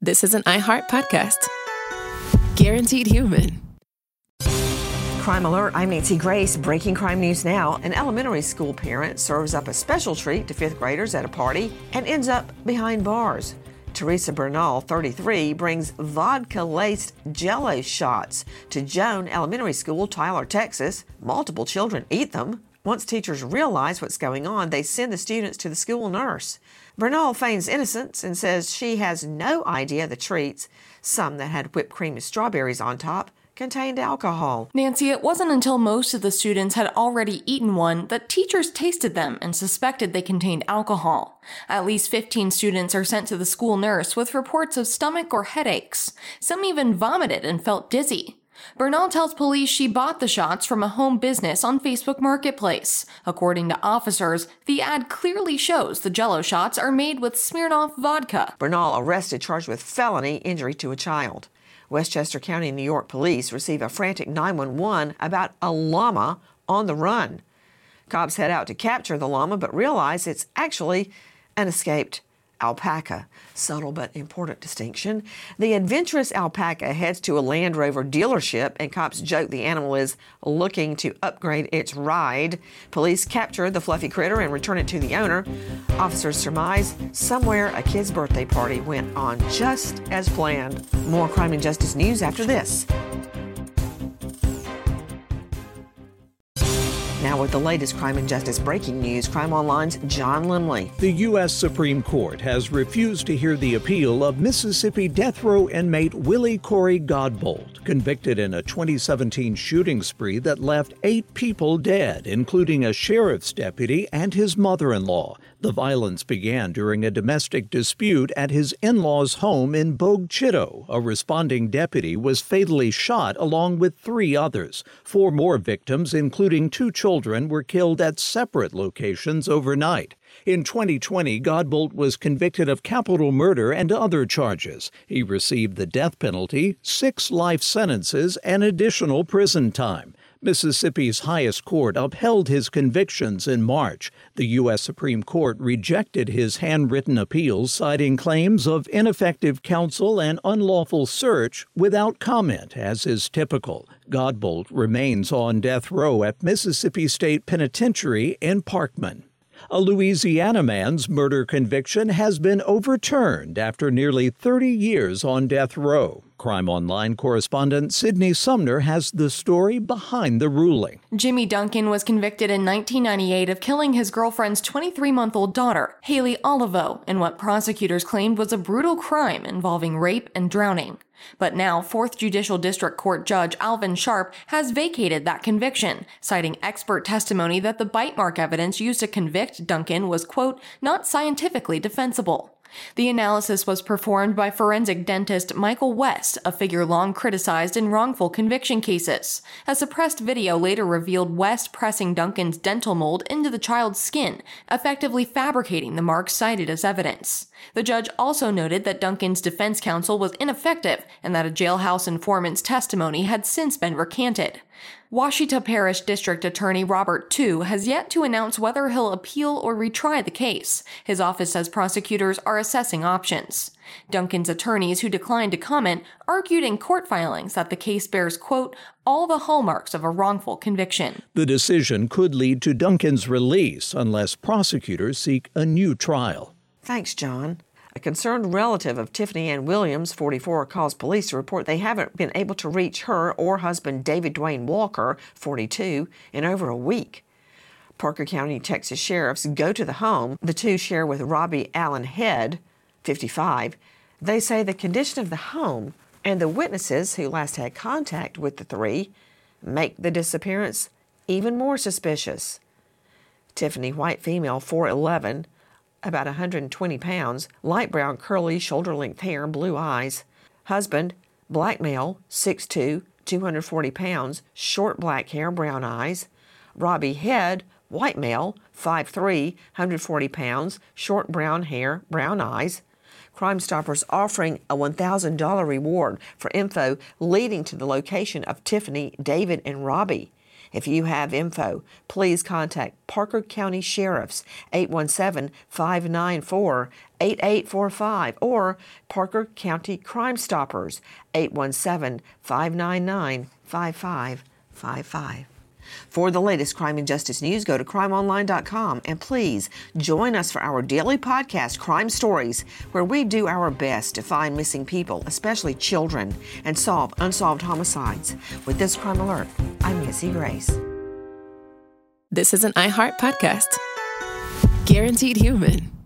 this is an iHeart podcast. Guaranteed human. Crime Alert, I'm Nancy Grace. Breaking crime news now. An elementary school parent serves up a special treat to fifth graders at a party and ends up behind bars. Teresa Bernal, 33, brings vodka-laced Jell-O shots to Joan Elementary School, Tyler, Texas. Multiple children eat them. Once teachers realize what's going on, they send the students to the school nurse. Bernal feigns innocence and says she has no idea the treats, some that had whipped cream and strawberries on top, contained alcohol. Nancy, it wasn't until most of the students had already eaten one that teachers tasted them and suspected they contained alcohol. At least 15 students are sent to the school nurse with reports of stomach or headaches. Some even vomited and felt dizzy. Bernal tells police she bought the shots from a home business on Facebook Marketplace. According to officers, the ad clearly shows the Jell-O shots are made with Smirnoff vodka. Bernal arrested, charged with felony injury to a child. Westchester County, New York police receive a frantic 911 about a llama on the run. Cops head out to capture the llama but realize it's actually an escaped alpaca. Subtle but important distinction. The adventurous alpaca heads to a Land Rover dealership and cops joke the animal is looking to upgrade its ride. Police capture the fluffy critter and return it to the owner. Officers surmise somewhere a kid's birthday party went on just as planned. More crime and justice news after this. Now with the latest crime and justice breaking news, Crime Online's John Limley. The U.S. Supreme Court has refused to hear the appeal of Mississippi death row inmate Willie Corey Godbolt, convicted in a 2017 shooting spree that left 8 people dead, including a sheriff's deputy and his mother-in-law. The violence began during a domestic dispute at his in-laws' home in Bogue Chitto. A responding deputy was fatally shot along with 3 others. 4 more victims, including 2 children, were killed at separate locations overnight. In 2020, Godbolt was convicted of capital murder and other charges. He received the death penalty, 6 life sentences, and additional prison time. Mississippi's highest court upheld his convictions in March. The U.S. Supreme Court rejected his handwritten appeals, citing claims of ineffective counsel and unlawful search without comment, as is typical. Godbolt remains on death row at Mississippi State Penitentiary in Parkman. A Louisiana man's murder conviction has been overturned after nearly 30 years on death row. Crime Online correspondent Sydney Sumner has the story behind the ruling. Jimmy Duncan was convicted in 1998 of killing his girlfriend's 23-month-old daughter, Haley Olivo, in what prosecutors claimed was a brutal crime involving rape and drowning. But now, 4th Judicial District Court Judge Alvin Sharp has vacated that conviction, citing expert testimony that the bite mark evidence used to convict Duncan was, quote, not scientifically defensible. The analysis was performed by forensic dentist Michael West, a figure long criticized in wrongful conviction cases. A suppressed video later revealed West pressing Duncan's dental mold into the child's skin, effectively fabricating the marks cited as evidence. The judge also noted that Duncan's defense counsel was ineffective and that a jailhouse informant's testimony had since been recanted. Washita Parish District Attorney Robert Tu has yet to announce whether he'll appeal or retry the case. His office says prosecutors are assessing options. Duncan's attorneys, who declined to comment, argued in court filings that the case bears, quote, all the hallmarks of a wrongful conviction. The decision could lead to Duncan's release unless prosecutors seek a new trial. Thanks, John. A concerned relative of Tiffany Ann Williams, 44, calls police to report they haven't been able to reach her or husband David Dwayne Walker, 42, in over a week. Parker County, Texas sheriffs go to the home the two share with Robbie Allen Head, 55. They say the condition of the home and the witnesses who last had contact with the 3 make the disappearance even more suspicious. Tiffany, white female, 4'11", about 120 pounds, light brown curly shoulder-length hair, blue eyes. Husband, black male, 6'2", 240 pounds, short black hair, brown eyes. Robbie Head, white male, 5'3", 140 pounds, short brown hair, brown eyes. Crime Stoppers offering a $1,000 reward for info leading to the location of Tiffany, David, and Robbie. If you have info, please contact Parker County Sheriff's 817-594-8845 or Parker County Crime Stoppers 817-599-5555. For the latest crime and justice news, go to crimeonline.com and please join us for our daily podcast, Crime Stories, where we do our best to find missing people, especially children, and solve unsolved homicides. With this Crime Alert, I'm Missy Grace. This is an iHeart podcast. Guaranteed Human.